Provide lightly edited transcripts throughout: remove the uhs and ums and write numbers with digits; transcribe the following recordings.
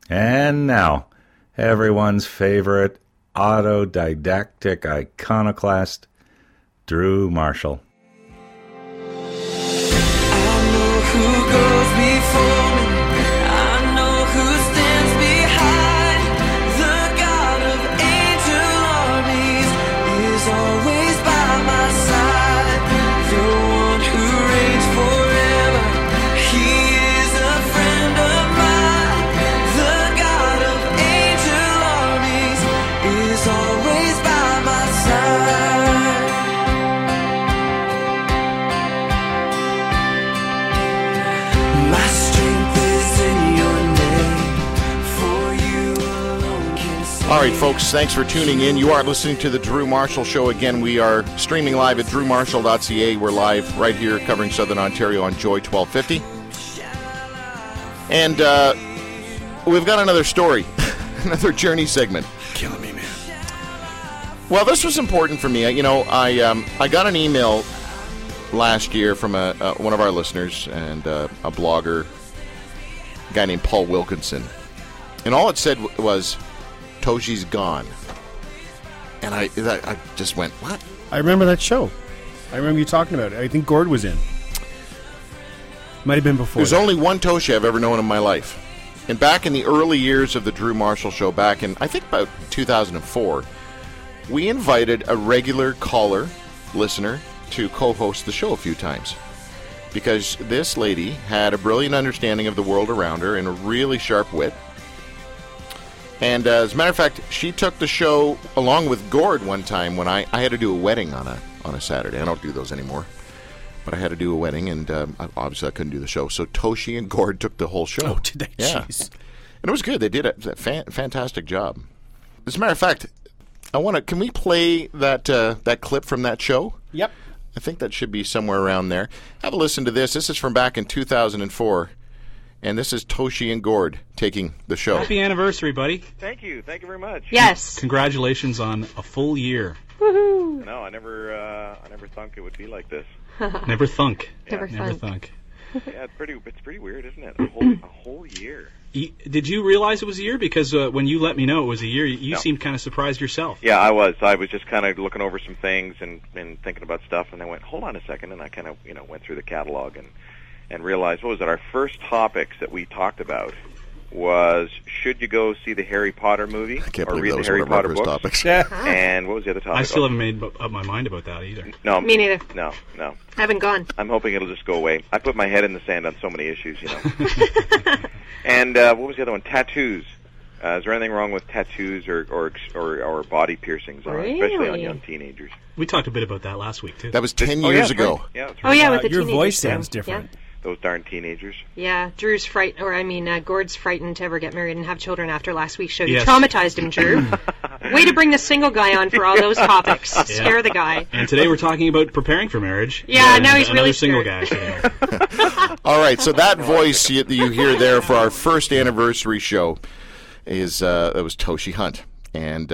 And now, everyone's favorite autodidactic iconoclast, Drew Marshall. I know who goes before me. I know who stands behind. The God of angel armies is always by my side. The one who reigns forever. He is a friend of mine. The God of angel armies is always by my side. My strength is in your name, for you alone can save. All right, folks, thanks for tuning in. You are listening to The Drew Marshall Show. Again, we are streaming live at drewmarshall.ca. We're live right here covering Southern Ontario on Joy 1250. And we've got another story, another journey segment. Killing me, man. Well, this was important for me. I got an email last year from one of our listeners and a blogger, a guy named Paul Wilkinson. And all it said was, Toshi's gone. And I just went, what? I remember that show. I remember you talking about it. I think Gord was in. Might have been before. There's that. only one Toshi I've ever known in my life. And back in the early years of the Drew Marshall Show, back in, I think, about 2004, we invited a regular caller, listener, to co-host the show a few times. Because this lady had a brilliant understanding of the world around her and a really sharp wit. And as a matter of fact, she took the show along with Gord one time when I had to do a wedding on a Saturday. I don't do those anymore. But I had to do a wedding, and obviously I couldn't do the show. So Toshi and Gord took the whole show. Oh, did they? Yeah. Jeez. And it was good. They did a fantastic job. As a matter of fact, can we play that clip from that show? Yep. I think that should be somewhere around there. Have a listen to this. This is from back in 2004. And this is Toshi and Gord taking the show. Happy anniversary, buddy. Thank you very much. Yes. Congratulations on a full year. Woohoo. No, I never thunk it would be like this. Never thunk. Never Never thunk. thunk. Yeah, it's pretty weird, isn't it? A whole year. Did you realize it was a year? Because when you let me know it was a year, you No. seemed kind of surprised yourself. Yeah, I was. I was just kind of looking over some things and thinking about stuff, and I went, hold on a second, and I kind of went through the catalog and realized, what was it? Our first topics that we talked about was, should you go see the Harry Potter movie I can't or believe read that the was Harry one of our Potter first books? topics. And what was the other topic? I still haven't made up my mind about that either. No, Me neither. No. I haven't gone. I'm hoping it'll just go away. I put my head in the sand on so many issues, And what was the other one? Tattoos. Is there anything wrong with tattoos or body piercings, especially on Really? young teenagers? We talked a bit about that last week, too. That was 10 years ago. Right. Yeah, that's Oh, right. yeah, with the Your teenagers. voice sounds Yeah. different. Those darn teenagers. Yeah, Drew's Gord's frightened to ever get married and have children after last week's show. You Yes. traumatized him, Drew. Way to bring the single guy on for all those topics. Scare the guy. And today we're talking about preparing for marriage. Yeah, And now he's another really single scared. guy sitting here. All right, so that voice that you hear there for our first anniversary show is it was Toshi Hunt. And,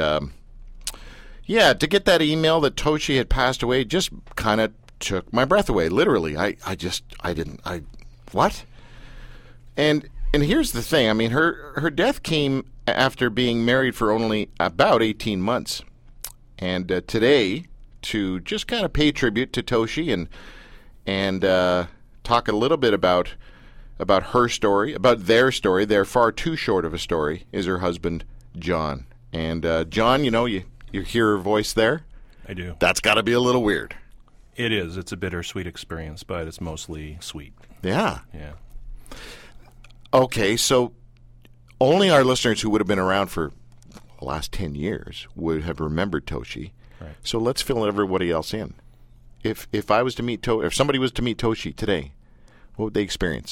to get that email that Toshi had passed away just kind of took my breath away, literally. What? And here's the thing. I mean, her death came after being married for only about 18 months. And today, to just kind of pay tribute to Toshi and talk a little bit about her story, about their story, they're far too short of a story, is her husband, John. And John, you hear her voice there? I do. That's got to be a little weird. It is. It's a bittersweet experience, but it's mostly sweet. Yeah. Yeah. Okay, so only our listeners who would have been around for the last 10 years would have remembered Toshi. Right. So let's fill everybody else in. If I was to meet if somebody was to meet Toshi today, what would they experience?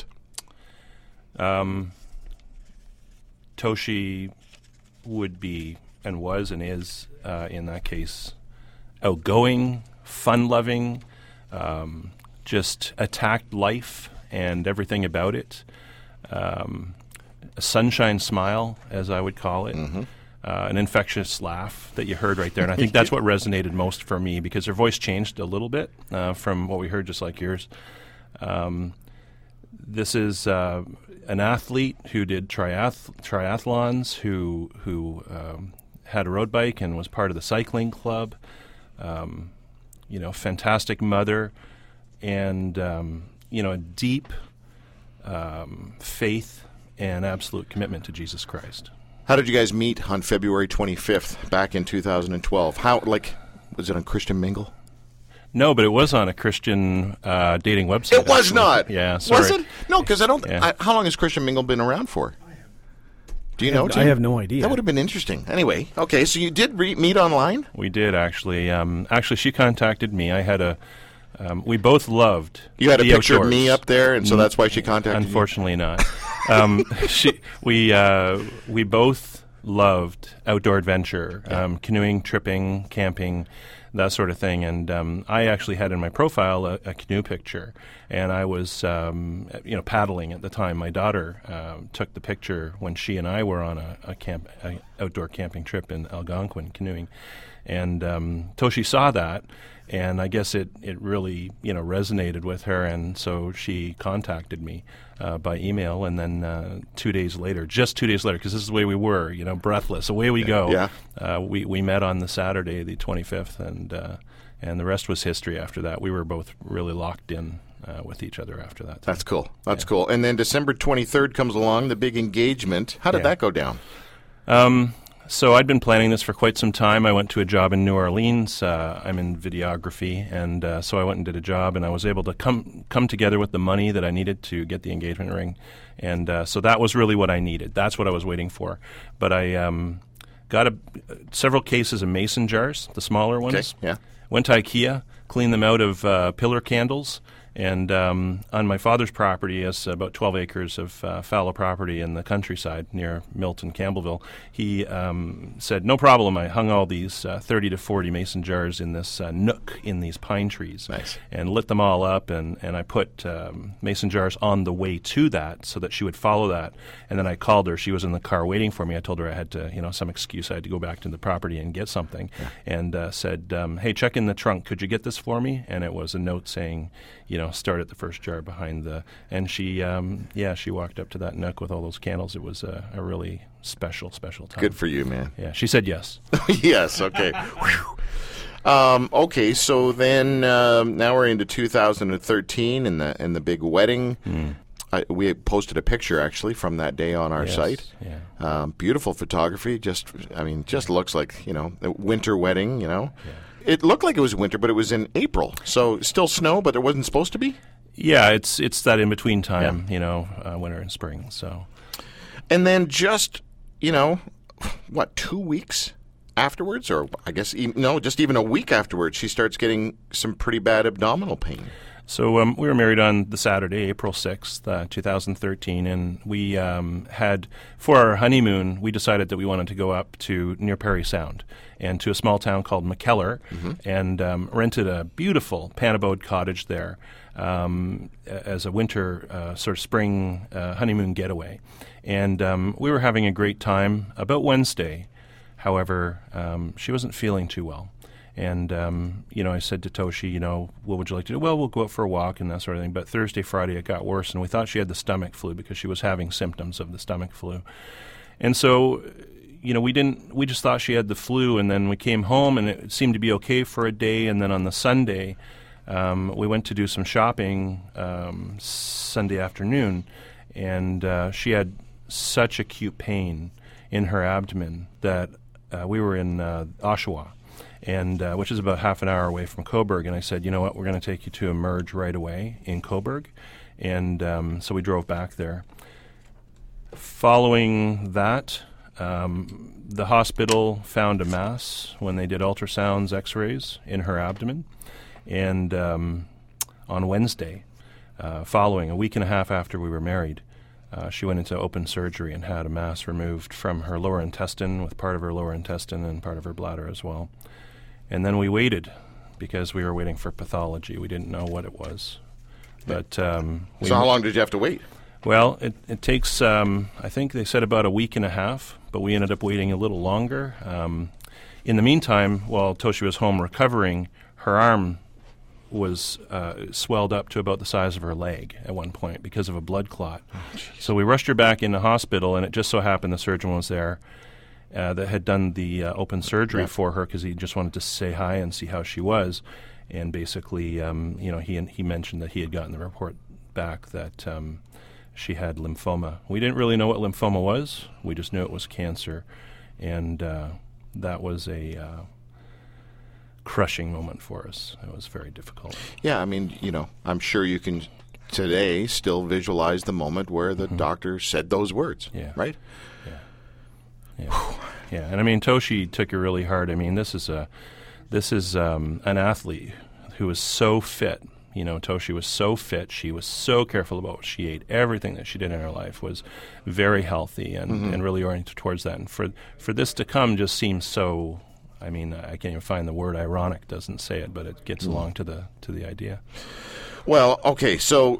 Toshi would be and was and is, in that case, outgoing, fun-loving, just attacked life and everything about it. A sunshine smile, as I would call it. Mm-hmm. An infectious laugh that you heard right there. And I think that's what resonated most for me, because her voice changed a little bit from what we heard, just like yours. This is an athlete who did triathlons, who had a road bike and was part of the cycling club. Fantastic mother, and a deep faith and absolute commitment to Jesus Christ. How did you guys meet on February 25th back in 2012? Was it on Christian Mingle? No, but it was on a Christian dating website. It was actually. not. Yeah, sorry. Was it? No, because I don't. Yeah. How long has Christian Mingle been around for? Do you know? I Tim? have no idea. That would have been interesting. Anyway, okay, so you did meet online? We did actually. Actually, she contacted me. I had a. We both loved. You had a the picture outdoors. of me up there, and so that's why she contacted you? Unfortunately, not. We both loved outdoor adventure, canoeing, tripping, camping, that sort of thing. And I actually had in my profile a canoe picture, and I was paddling at the time. My daughter took the picture when she and I were on a outdoor camping trip in Algonquin canoeing, and Toshi saw that. And I guess it really resonated with her, and so she contacted me by email. And then 2 days later, just 2 days later, because this is the way we were, breathless, away we go. Yeah. We met on the Saturday, the 25th, and the rest was history. After that, we were both really locked in with each other after that. That's cool. That's cool. And then December 23rd comes along, the big engagement. How did that go down? So I'd been planning this for quite some time. I went to a job in New Orleans. I'm in videography, and so I went and did a job, and I was able to come together with the money that I needed to get the engagement ring. And so that was really what I needed. That's what I was waiting for. But I got several cases of mason jars, the smaller ones. Okay, yeah. Went to IKEA, cleaned them out of pillar candles. And on my father's property, has about 12 acres of fallow property in the countryside near Milton, Campbellville. He said, no problem. I hung all these 30 to 40 mason jars in this nook in these pine trees. Nice. And lit them all up, and I put mason jars on the way to that so that she would follow that. And then I called her. She was in the car waiting for me. I told her I had to, some excuse. I had to go back to the property and get something. Yeah. And said, hey, check in the trunk. Could you get this for me? And it was a note saying, start at the first jar behind and she walked up to that nook with all those candles. It was a really special time. Good for you, man. Yeah, she said yes. Yes, okay. Okay, so then now we're into 2013 and the big wedding. We posted a picture actually from that day on our site. Yeah. Beautiful photography. Just looks like a winter wedding. Yeah. It looked like it was winter, but it was in April, so still snow, but there wasn't supposed to be. Yeah, it's that in between time, winter and spring. So, and then just 2 weeks afterwards, or I guess just even a week afterwards, she starts getting some pretty bad abdominal pain. So we were married on the Saturday, April 6th, 2013, and we had, for our honeymoon, we decided that we wanted to go up to near Parry Sound and to a small town called McKellar, and rented a beautiful panabode cottage there as a winter sort of spring honeymoon getaway. And we were having a great time. About Wednesday, however, she wasn't feeling too well. And, I said to Toshi, what would you like to do? Well, we'll go out for a walk and that sort of thing. But Thursday, Friday, it got worse, and we thought she had the stomach flu because she was having symptoms of the stomach flu. And so, we just thought she had the flu, and then we came home, and it seemed to be okay for a day. And then on the Sunday, we went to do some shopping Sunday afternoon, and she had such acute pain in her abdomen that we were in Oshawa. And which is about half an hour away from Cobourg. And I said, you know what, we're going to take you to Emerge right away in Cobourg. And so we drove back there. Following that, the hospital found a mass when they did ultrasounds, x-rays in her abdomen. And on Wednesday, following a week and a half after we were married, she went into open surgery and had a mass removed from her lower intestine, with part of her lower intestine and part of her bladder as well. And then we waited because we were waiting for pathology. We didn't know what it was. But so how long did you have to wait? Well, it takes, I think they said about a week and a half, but we ended up waiting a little longer. In the meantime, while Toshi was home recovering, her arm was swelled up to about the size of her leg at one point because of a blood clot. So we rushed her back into hospital, and it just so happened the surgeon was there that had done the open surgery for her because he just wanted to say hi and see how she was. And basically, he mentioned that he had gotten the report back that she had lymphoma. We didn't really know what lymphoma was. We just knew it was cancer. And that was a crushing moment for us. It was very difficult. Yeah, I mean, I'm sure you can today still visualize the moment where the doctor said those words, right? Yeah. And I mean, Toshi took it really hard. I mean, this is an athlete who was so fit. Toshi was so fit. She was so careful about what she ate. Everything that she did in her life was very healthy and really oriented towards that. And for this to come just seems so. I mean, I can't even find the word ironic. Doesn't say it, but it gets along to the idea. Well, okay, so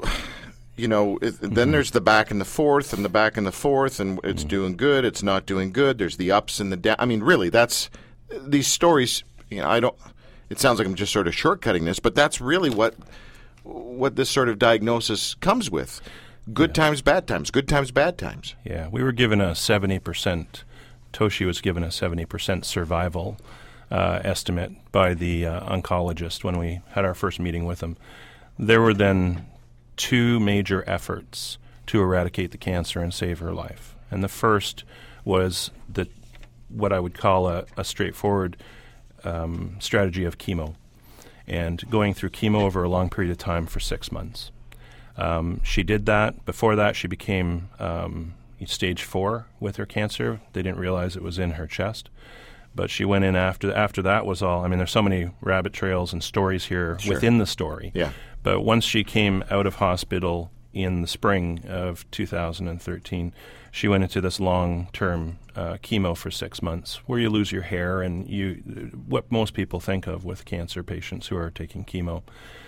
then there's the back and the forth, and the back and the forth, and it's doing good, it's not doing good. There's the ups and the downs. I mean, really, that's these stories. It sounds like I'm just sort of shortcutting this, but that's really what this sort of diagnosis comes with. Good times, bad times. Good times, bad times. Yeah, we were given a 70%. Toshi was given a 70% survival estimate by the oncologist when we had our first meeting with him. There were then 2 major efforts to eradicate the cancer and save her life. And the first was what I would call a straightforward strategy of chemo, and going through chemo over a long period of time for 6 months. She did that. Before that, she became stage 4 with her cancer. They didn't realize it was in her chest. But she went in after that was all. I mean, there's so many rabbit trails and stories here within the story. Yeah. But once she came out of hospital in the spring of 2013, she went into this long-term chemo for 6 months where you lose your hair and what most people think of with cancer patients who are taking chemo.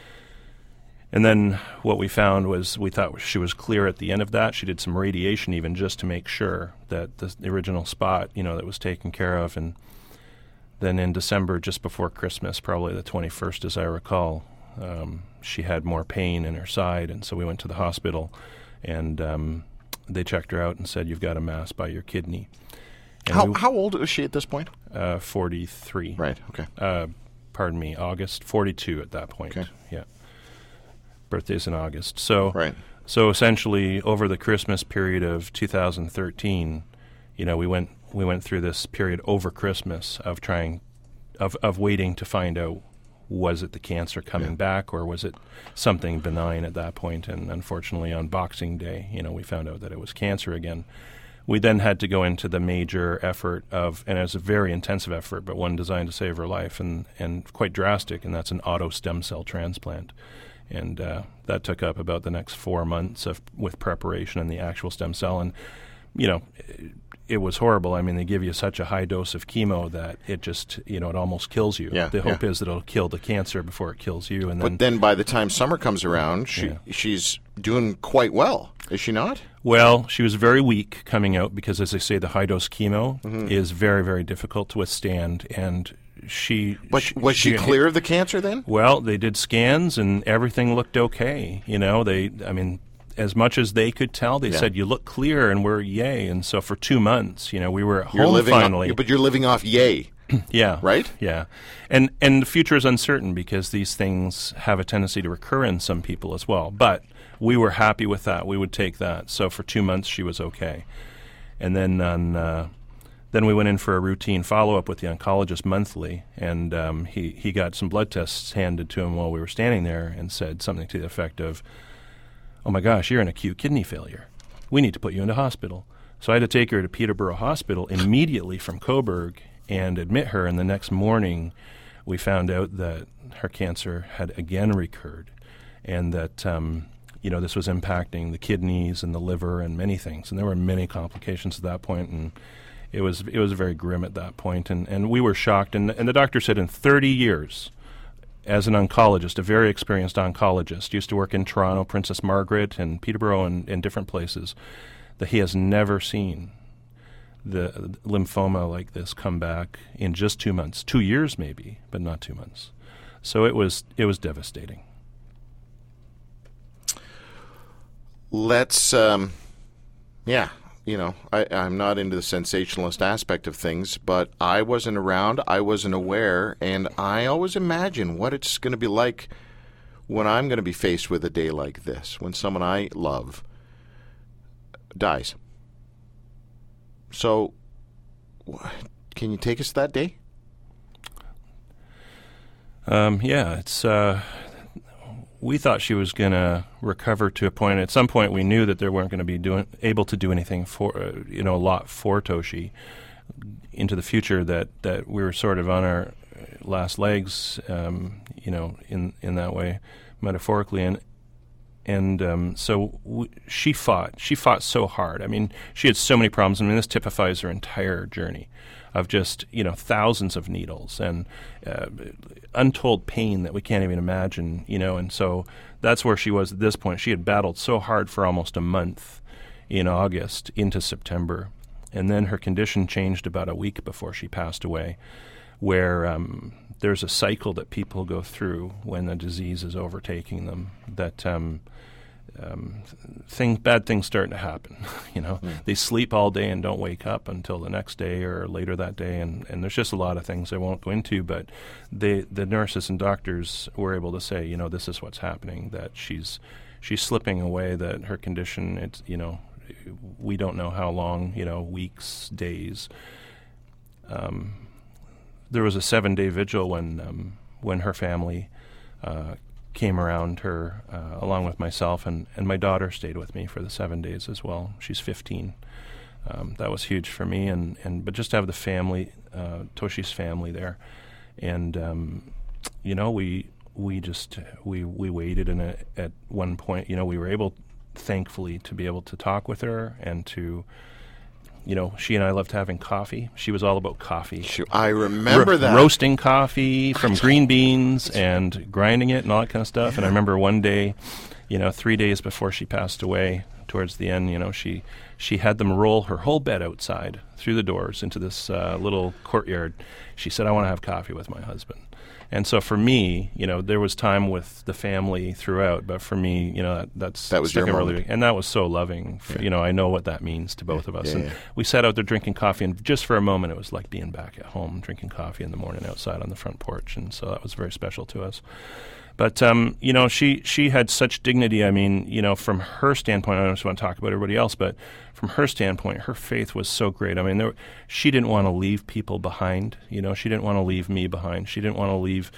And then what we found was we thought she was clear at the end of that. She did some radiation even just to make sure that the original spot, that was taken care of. And then in December, just before Christmas, probably the 21st as I recall, she had more pain in her side. And so we went to the hospital and they checked her out and said, you've got a mass by your kidney. And how old was she at this point? 43. Right, okay. Pardon me, August, 42 at that point. Okay. Yeah. Birthday's in August. So essentially over the Christmas period of 2013, we went through this period over Christmas of waiting to find out, was it the cancer coming back or was it something benign at that point? And unfortunately on Boxing Day, we found out that it was cancer again. We then had to go into the major effort and it was a very intensive effort, but one designed to save her life and quite drastic, and that's an auto stem cell transplant. And that took up about the next 4 months with preparation and the actual stem cell. And, it was horrible. I mean, they give you such a high dose of chemo that it just, it almost kills you. Yeah, the hope is that it'll kill the cancer before it kills you. But then by the time summer comes around, she's doing quite well, is she not? Well, she was very weak coming out because, as I say, the high-dose chemo is very, very difficult to withstand. And was she clear of the cancer then? Well, they did scans and everything looked okay. As much as they could tell, they said, you look clear, and we're yay. And so for 2 months, we were at home finally. But you're living off yay. Yeah. Right? Yeah. And the future is uncertain because these things have a tendency to recur in some people as well. But we were happy with that. We would take that. So for 2 months, she was okay. And then then we went in for a routine follow-up with the oncologist monthly, and he got some blood tests handed to him while we were standing there and said something to the effect of, oh my gosh, you're in acute kidney failure. We need to put you into hospital. So I had to take her to Peterborough Hospital immediately from Coburg and admit her, and the next morning we found out that her cancer had again recurred and that this was impacting the kidneys and the liver and many things. And there were many complications at that point, and it was very grim at that point. And we were shocked. And the doctor said in 30 years, as an oncologist, a very experienced oncologist, used to work in Toronto, Princess Margaret, and Peterborough and different places, that he has never seen the lymphoma like this come back in just 2 months. 2 years maybe, but not 2 months. So it was devastating. Let's, I'm not into the sensationalist aspect of things, but I wasn't around, I wasn't aware, and I always imagine what it's going to be like when I'm going to be faced with a day like this, when someone I love dies. So, can you take us to that day? It's. We thought she was going to recover to a point. At some point, we knew that they weren't going to be able to do anything for, a lot for Toshi into the future. That we were sort of on our last legs, in that way, metaphorically, so she fought. She fought so hard. I mean, she had so many problems. I mean, this typifies her entire journey of just, thousands of needles and untold pain that we can't even imagine, and so that's where she was at this point. She had battled so hard for almost a month in August into September, and then her condition changed about a week before she passed away, where there's a cycle that people go through when the disease is overtaking them, that bad things start to happen. They sleep all day and don't wake up until the next day or later that day, and there's just a lot of things I won't go into. But the nurses and doctors were able to say, this is what's happening. That she's slipping away. That her condition, it's we don't know how long. Weeks, days. There was a 7-day vigil when her family came around her, along with myself, and my daughter stayed with me for the 7 days as well. She's 15. That was huge for me, but just to have the family, Toshi's family there, and we waited, and at one point, we were able, thankfully, to be able to talk with her and to. She and I loved having coffee. She was all about coffee. Sure, I remember that. Roasting coffee from green beans and grinding it and all that kind of stuff. Yeah. And I remember one day, 3 days before she passed away, towards the end, she had them roll her whole bed outside through the doors into this little courtyard. She said, "I want to have coffee with my husband." And so for me, there was time with the family throughout, but for me, that was your moment. And that was so loving. I know what that means to both of us. And we sat out there drinking coffee, and just for a moment, it was like being back at home, drinking coffee in the morning outside on the front porch, and so that was very special to us. But, she had such dignity. I mean, from her standpoint, I don't just want to talk about everybody else, but from her standpoint, her faith was so great. I mean, she didn't want to leave people behind. She didn't want to leave me behind. She didn't want to leave,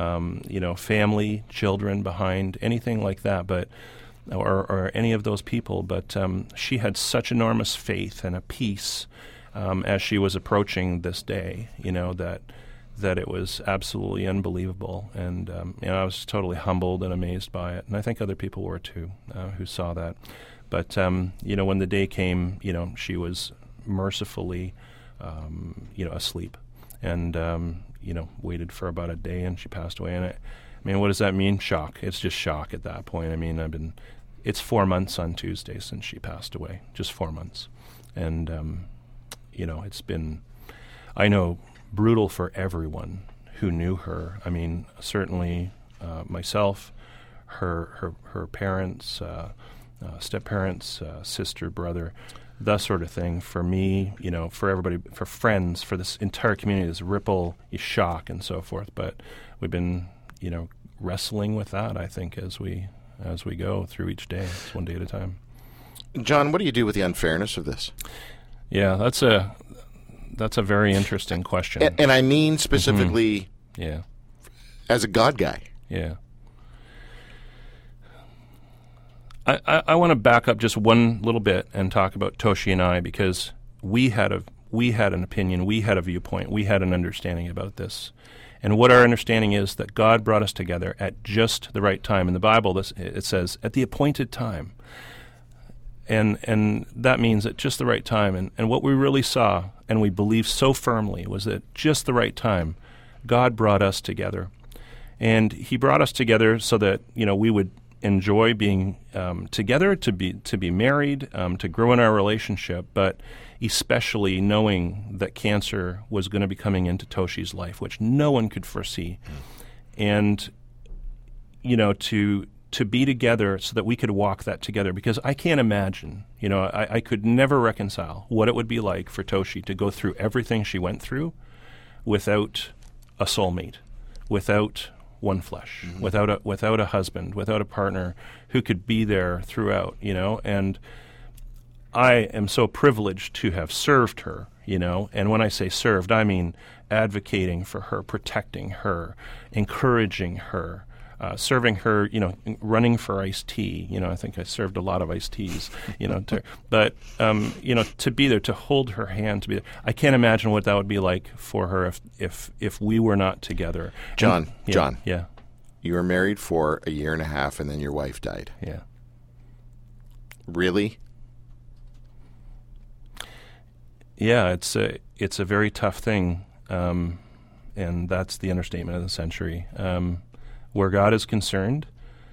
family, children behind, anything like that, but or any of those people. But she had such enormous faith and a peace as she was approaching this day, that it was absolutely unbelievable. And I was totally humbled and amazed by it. And I think other people were too, who saw that. But, when the day came, she was mercifully, asleep. And, waited for about a day, and she passed away. And what does that mean? Shock. It's just shock at that point. I mean, it's 4 months on Tuesday since she passed away. Just 4 months. And, it's been, I know, brutal for everyone who knew her. I mean, certainly myself, her parents, step-parents, sister, brother, that sort of thing. For me, for everybody, for friends, for this entire community, this ripple, shock, and so forth. But we've been, wrestling with that, I think, as we go through each day. It's one day at a time. John, what do you do with the unfairness of this? Yeah, that's a very interesting question. And I mean specifically as a God guy. Yeah. I want to back up just one little bit and talk about Toshi and I, because we had an opinion, we had a viewpoint, we had an understanding about this. And what our understanding is that God brought us together at just the right time. In the Bible, it says, at the appointed time. And that means at just the right time. And what we really saw, and we believed so firmly, was that just the right time, God brought us together. And he brought us together so that, we would enjoy being together, to be married, to grow in our relationship, but especially knowing that cancer was going to be coming into Toshi's life, which no one could foresee. and to be together so that we could walk that together, because I can't imagine, I could never reconcile what it would be like for Toshi to go through everything she went through without a soulmate, without one flesh, without a husband, without a partner who could be there throughout, and I am so privileged to have served her, and when I say served, I mean advocating for her, protecting her, encouraging her, serving her, running for iced tea. I think I served a lot of iced teas, to be there, to hold her hand, to be there. I can't imagine what that would be like for her if we were not together. John, Yeah. You were married for a year and a half, and then your wife died. Yeah. Really? Yeah, it's a very tough thing, and that's the understatement of the century. Where God is concerned,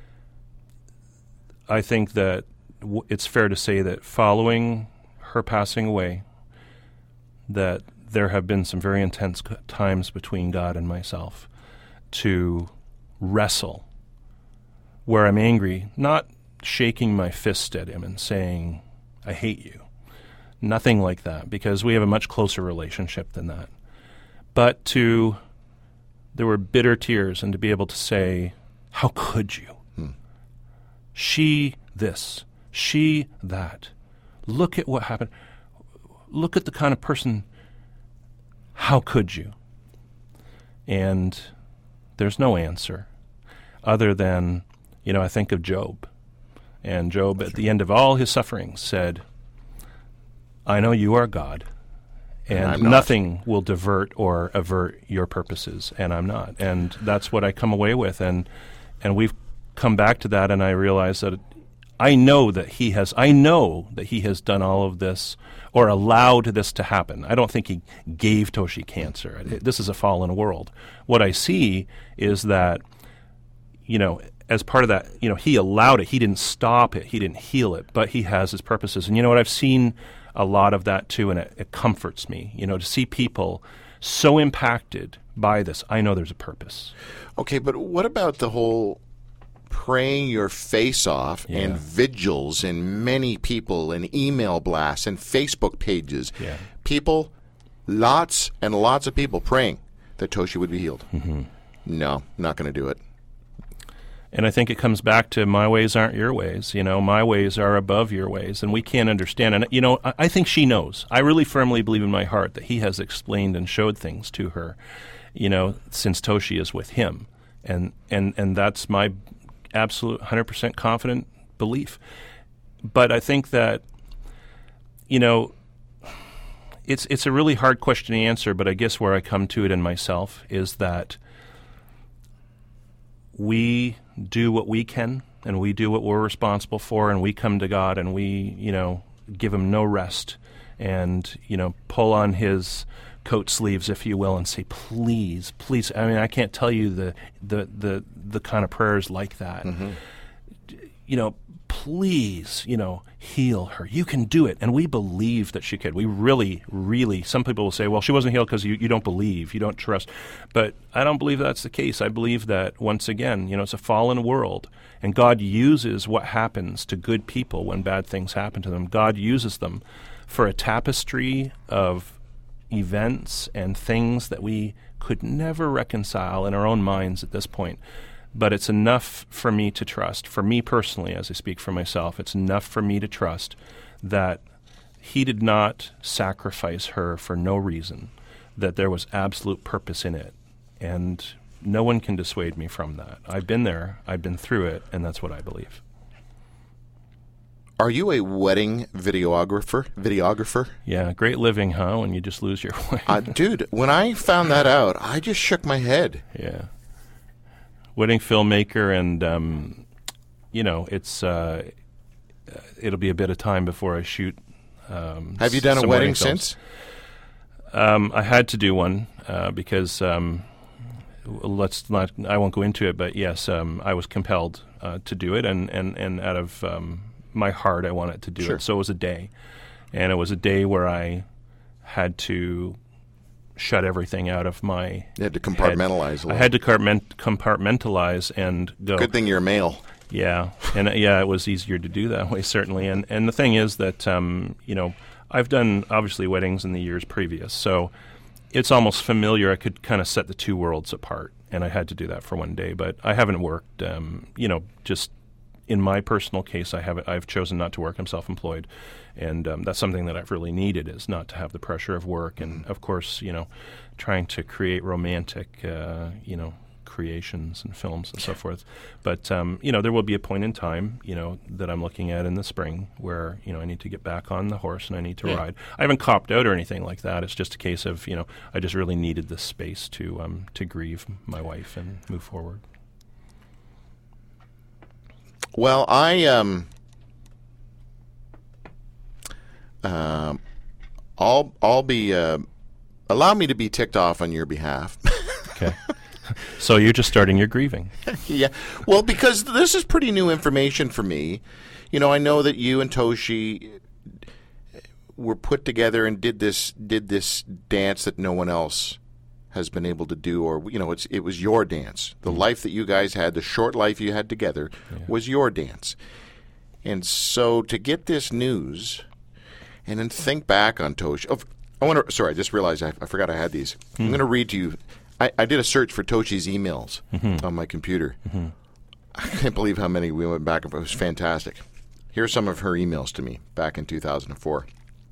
I think that it's fair to say that following her passing away, that there have been some very intense times between God and myself to wrestle, where I'm angry, not shaking my fist at him and saying, I hate you. Nothing like that, because we have a much closer relationship than that. But there were bitter tears, and to be able to say, how could you? She this, she that. Look at what happened. Look at the kind of person, how could you? And there's no answer other than, I think of Job. And Job, at the end of all his sufferings, said, I know you are God, and nothing will divert or avert your purposes, and I'm not. And that's what I come away with, and we've come back to that, and I realize that I know that he has done all of this or allowed this to happen. I don't think he gave Toshi cancer. This is a fallen world. What I see is that, as part of that, he allowed it. He didn't stop it. He didn't heal it, but he has his purposes. And you know what? I've seen a lot of that too, and it comforts me, to see people so impacted by this. I know there's a purpose. Okay, but what about the whole praying your face off and vigils and many people and email blasts and Facebook pages? Yeah. People, lots and lots of people praying that Toshi would be healed. Mm-hmm. No, not going to do it. And I think it comes back to my ways aren't your ways. My ways are above your ways, and we can't understand. And, I think she knows. I really firmly believe in my heart that he has explained and showed things to her, since Toshi is with him. And that's my absolute 100% confident belief. But I think that, it's a really hard question to answer, but I guess where I come to it in myself is that we do what we can, and we do what we're responsible for, and we come to God, and we, give him no rest, and, pull on his coat sleeves, if you will, and say, please, please. I mean, I can't tell you the kind of prayers like that. Mm-hmm. Please, heal her. You can do it. And we believe that she could. We really, really, some people will say, well, she wasn't healed because you don't believe, you don't trust. But I don't believe that's the case. I believe that, once again, it's a fallen world. And God uses what happens to good people when bad things happen to them. God uses them for a tapestry of events and things that we could never reconcile in our own minds at this point. But it's enough for me to trust, for me personally, as I speak for myself, it's enough for me to trust that he did not sacrifice her for no reason, that there was absolute purpose in it. And no one can dissuade me from that. I've been there, I've been through it, and that's what I believe. Are you a wedding videographer? Yeah, great living, huh, when you just lose your way. Dude, when I found that out, I just shook my head. Yeah. Wedding filmmaker, and it's it'll be a bit of time before I shoot. Have you done a wedding since? I had to do one because I won't go into it, but yes, I was compelled to do it, and out of my heart, I wanted to do it. So it was a day, and it was a day where I had to shut everything out of my You had to compartmentalize a little. I had to compartmentalize and go. Good thing you're male. Yeah, and it was easier to do that way, certainly. And the thing is that, I've done, obviously, weddings in the years previous, so it's almost familiar. I could kind of set the two worlds apart, and I had to do that for one day. But I haven't worked, just in my personal case, I've chosen not to work. I'm self-employed, and that's something that I've really needed, is not to have the pressure of work. And, of course, trying to create romantic, creations and films and so forth. But, there will be a point in time, that I'm looking at in the spring where, I need to get back on the horse and I need to ride. I haven't copped out or anything like that. It's just a case of, I just really needed this space to grieve my wife and move forward. Well, I'll be allow me to be ticked off on your behalf. Okay. So you're just starting your grieving. Yeah. Well, because this is pretty new information for me. I know that you and Toshi were put together and did this dance that no one else has been able to do, or it was your dance. The life that you guys had, the short life you had together, was your dance. And so to get this news and then think back on Toshi. I just realized I forgot I had these. I'm going to read to you. I did a search for Toshi's emails on my computer. I can't believe how many we went back and forth. It was fantastic. Here are some of her emails to me back in 2004.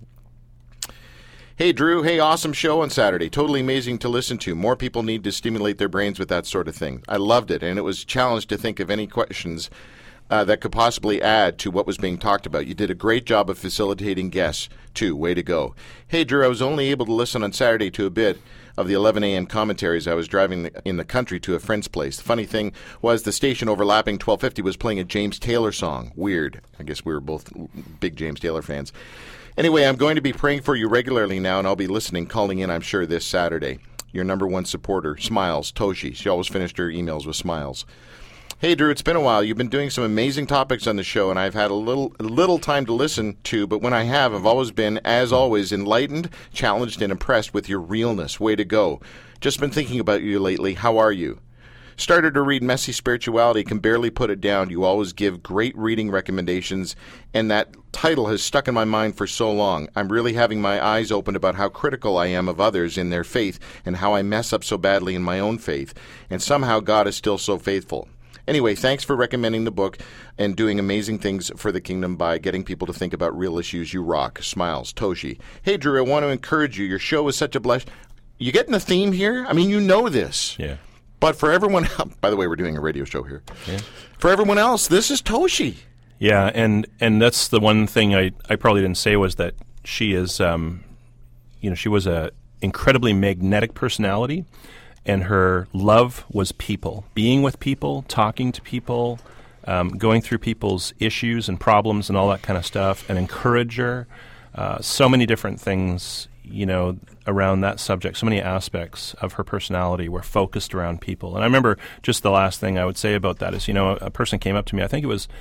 Hey, Drew. Hey, awesome show on Saturday. Totally amazing to listen to. More people need to stimulate their brains with that sort of thing. I loved it, and it was challenged to think of any questions that could possibly add to what was being talked about. You did a great job of facilitating guests, too. Way to go. Hey, Drew, I was only able to listen on Saturday to a bit of the 11 a.m. commentaries. I was driving in the country to a friend's place. The funny thing was the station overlapping 1250 was playing a James Taylor song. Weird. I guess we were both big James Taylor fans. Anyway, I'm going to be praying for you regularly now, and I'll be listening, calling in, I'm sure, this Saturday. Your number one supporter, Smiles, Toshi. She always finished her emails with smiles. Hey, Drew, it's been a while. You've been doing some amazing topics on the show, and I've had a little time to listen to, but when I have, I've always been, as always, enlightened, challenged, and impressed with your realness. Way to go. Just been thinking about you lately. How are you? Started to read Messy Spirituality, can barely put it down. You always give great reading recommendations, and that title has stuck in my mind for so long. I'm really having my eyes opened about how critical I am of others in their faith and how I mess up so badly in my own faith, and somehow God is still so faithful. Anyway, thanks for recommending the book and doing amazing things for the kingdom by getting people to think about real issues. You rock. Smiles, Toshi. Hey, Drew, I want to encourage you. Your show is such a blessing. You getting the theme here? I mean, you know this. Yeah. But for everyone else, by the way, we're doing a radio show here. Yeah. For everyone else, this is Toshi. Yeah, and that's the one thing I probably didn't say was that she is, she was a incredibly magnetic personality. And her love was people, being with people, talking to people, going through people's issues and problems and all that kind of stuff, an encourager, so many different things, around that subject. So many aspects of her personality were focused around people. And I remember just the last thing I would say about that is, a person came up to me, I think it was,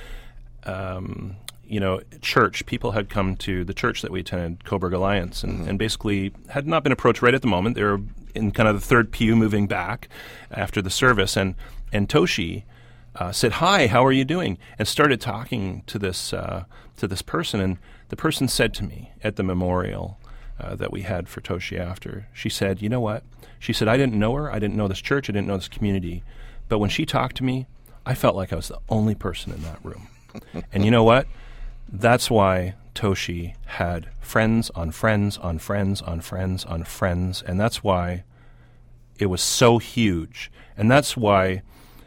church. People had come to the church that we attended, Coburg Alliance, and basically had not been approached right at the moment. They were in kind of the third pew moving back after the service. And Toshi said, "Hi, how are you doing?" and started talking to this person. And the person said to me at the memorial that we had for Toshi after, she said, "You know what?" She said, "I didn't know her. I didn't know this church. I didn't know this community. But when she talked to me, I felt like I was the only person in that room." And you know what? That's why Toshi had friends on friends on friends on friends on friends, and that's why it was so huge. And that's why,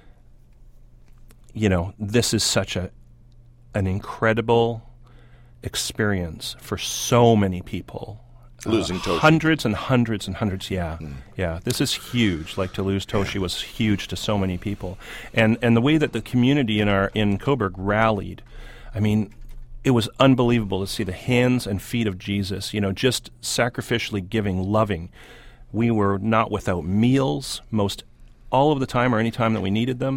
this is such an incredible experience for so many people. Losing Toshi. Hundreds and hundreds and hundreds, yeah. Yeah, this is huge. Like, to lose Toshi was huge to so many people. And the way that the community in Coburg rallied, I mean, it was unbelievable to see the hands and feet of Jesus, just sacrificially giving, loving. We were not without meals most all of the time or any time that we needed them.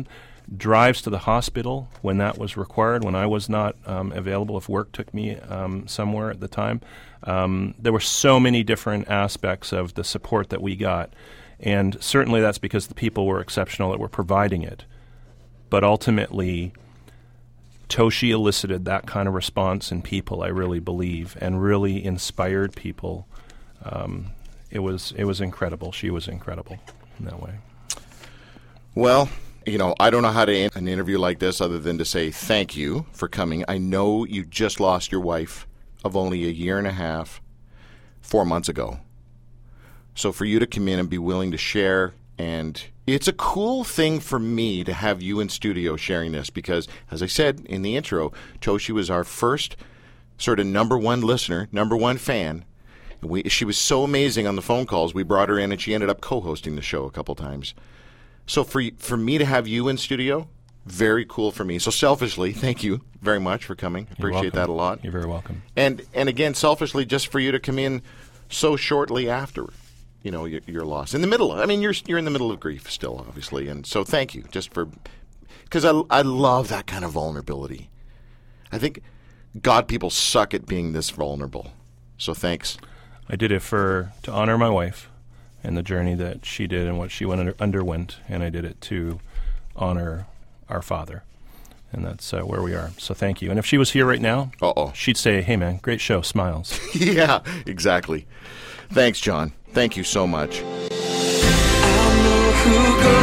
drives to the hospital when that was required, when I was not available, if work took me somewhere at the time. There were so many different aspects of the support that we got. And certainly that's because the people were exceptional that were providing it. But ultimately, Toshi elicited that kind of response in people, I really believe, and really inspired people. It was incredible. She was incredible in that way. Well, I don't know how to end an interview like this other than to say thank you for coming. I know you just lost your wife of only a year and a half 4 months ago. So for you to come in and be willing to share, and it's a cool thing for me to have you in studio sharing this because, as I said in the intro, Toshi was our first sort of number one listener, number one fan. She was so amazing on the phone calls. We brought her in, and she ended up co-hosting the show a couple times. So for me to have you in studio, very cool for me. So selfishly, thank you very much for coming. Appreciate that a lot. You're very welcome. And again, selfishly, just for you to come in so shortly after, your loss. In the middle, you're in the middle of grief still, obviously. And so thank you because I love that kind of vulnerability. I think God people suck at being this vulnerable. So thanks. I did it to honor my wife and the journey that she did and what she underwent, and I did it to honor our father. And that's where we are. So thank you. And if she was here right now, she'd say, hey, man, great show, smiles. Yeah, exactly. Thanks, John. Thank you so much. I know who goes